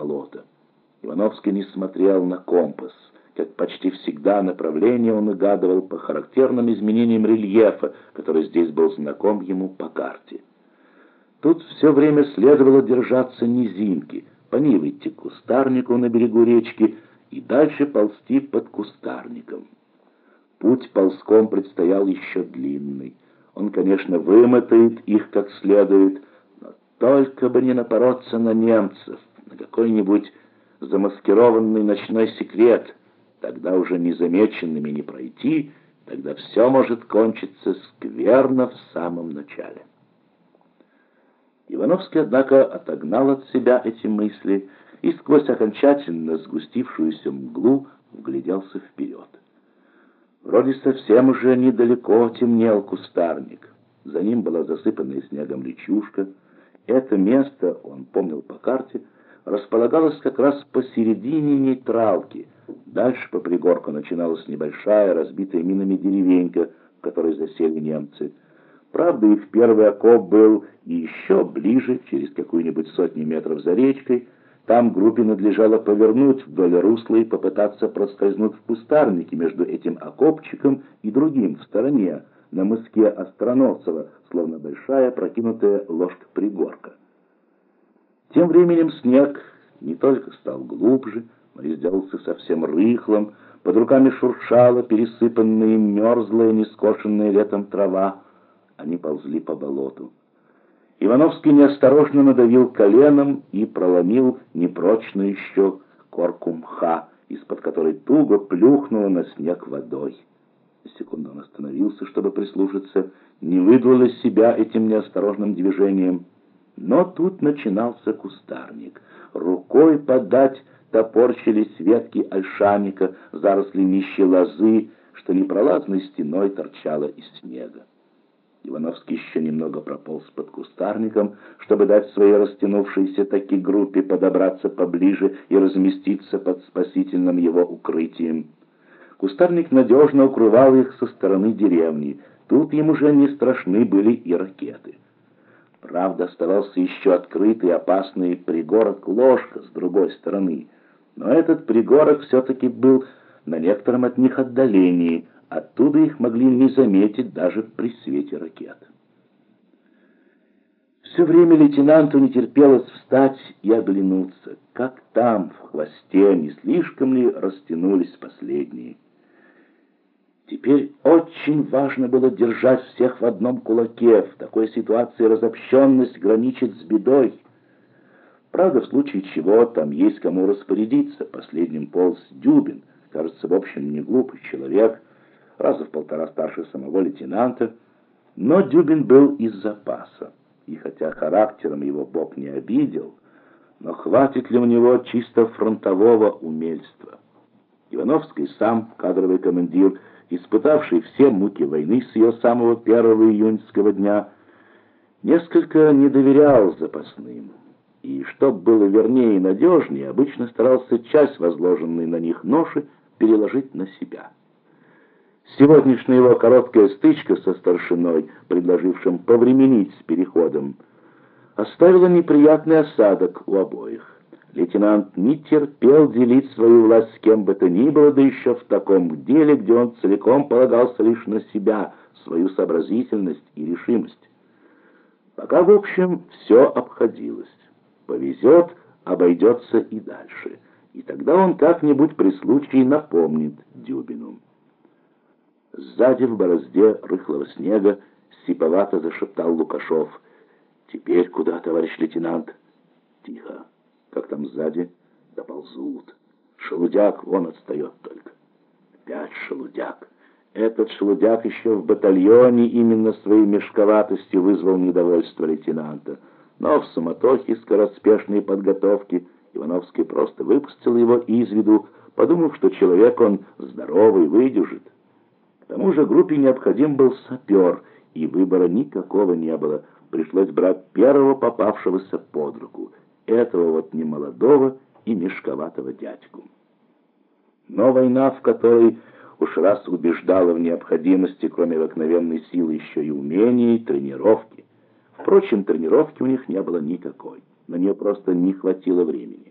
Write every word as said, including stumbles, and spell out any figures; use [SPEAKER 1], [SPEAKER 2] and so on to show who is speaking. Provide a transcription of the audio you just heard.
[SPEAKER 1] болото. Ивановский не смотрел на компас. Как почти всегда, направление он угадывал по характерным изменениям рельефа, который здесь был знаком ему по карте. Тут все время следовало держаться низинки, по ней выйти к кустарнику на берегу речки и дальше ползти под кустарником. Путь ползком предстоял еще длинный. Он, конечно, вымотает их как следует, но только бы не напороться на немцев, на какой-нибудь замаскированный ночной секрет. Тогда уже незамеченными не пройти, тогда все может кончиться скверно в самом начале. Ивановский, однако, отогнал от себя эти мысли и сквозь окончательно сгустившуюся мглу вгляделся вперед. Вроде совсем уже недалеко темнел кустарник. За ним была засыпанная снегом речушка. Это место, он помнил по карте, располагалось как раз посередине нейтралки. Дальше по пригорку начиналась небольшая, разбитая минами деревенька, в которой засели немцы. Правда, их первый окоп был и еще ближе, через какую-нибудь сотню метров за речкой. Там группе надлежало повернуть вдоль русла и попытаться проскользнуть в кустарнике между этим окопчиком и другим в стороне, на мыске Остроносова, словно большая прокинутая ложка пригорка. Тем временем снег не только стал глубже, но и сделался совсем рыхлым, под руками шуршала пересыпанная и мерзлая, нескошенная летом трава. Они ползли по болоту. Ивановский неосторожно надавил коленом и проломил непрочную еще корку мха, из-под которой туго плюхнуло на снег водой. На секунду он остановился, чтобы прислушаться, не выдал из себя этим неосторожным движением. Но тут начинался кустарник. Рукой подать топорщились ветки ольшаника, заросли нищей лозы, что непролазной стеной торчало из снега. Ивановский еще немного прополз под кустарником, чтобы дать своей растянувшейся таки группе подобраться поближе и разместиться под спасительным его укрытием. Кустарник надежно укрывал их со стороны деревни. Тут им уже не страшны были и ракеты. Правда, оставался еще открытый опасный пригорок Ложка с другой стороны. Но этот пригорок все-таки был на некотором от них отдалении. Оттуда их могли не заметить даже при свете ракет. Все время лейтенанту не терпелось встать и оглянуться, как там, в хвосте, не слишком ли растянулись последние. Теперь очень важно было держать всех в одном кулаке. В такой ситуации разобщенность граничит с бедой. Правда, в случае чего там есть кому распорядиться. Последним полз Дюбин, кажется, в общем, не глупый человек, раза в полтора старше самого лейтенанта, но Дюбин был из запаса, и хотя характером его Бог не обидел, но хватит ли у него чисто фронтового умельства? Ивановский сам, кадровый командир, испытавший все муки войны с ее самого первого июньского дня, несколько не доверял запасным, и, чтоб было вернее и надежнее, обычно старался часть возложенной на них ноши переложить на себя. Сегодняшняя его короткая стычка со старшиной, предложившим повременить с переходом, оставила неприятный осадок у обоих. Лейтенант не терпел делить свою власть с кем бы то ни было, да еще в таком деле, где он целиком полагался лишь на себя, свою сообразительность и решимость. Пока, в общем, все обходилось. Повезет, обойдется и дальше. И тогда он как-нибудь при случае напомнит Дюбину. Сзади в борозде рыхлого снега сиповато зашептал Лукашов. «Теперь куда, товарищ лейтенант?» «Тихо. Как там сзади?» «Доползут. Шелудяк вон отстает только». «Опять Шелудяк. Этот Шелудяк еще в батальоне именно своей мешковатостью вызвал недовольство лейтенанта. Но в суматохе скороспешной подготовки Ивановский просто выпустил его из виду, подумав, что человек он здоровый, выдержит. К тому же группе необходим был сапер, и выбора никакого не было. Пришлось брать первого попавшегося под руку, этого вот немолодого и мешковатого дядьку. Но война, в которой уж раз убеждала в необходимости, кроме обыкновенной силы, еще и умений, тренировки. Впрочем, тренировки у них не было никакой, на нее просто не хватило времени.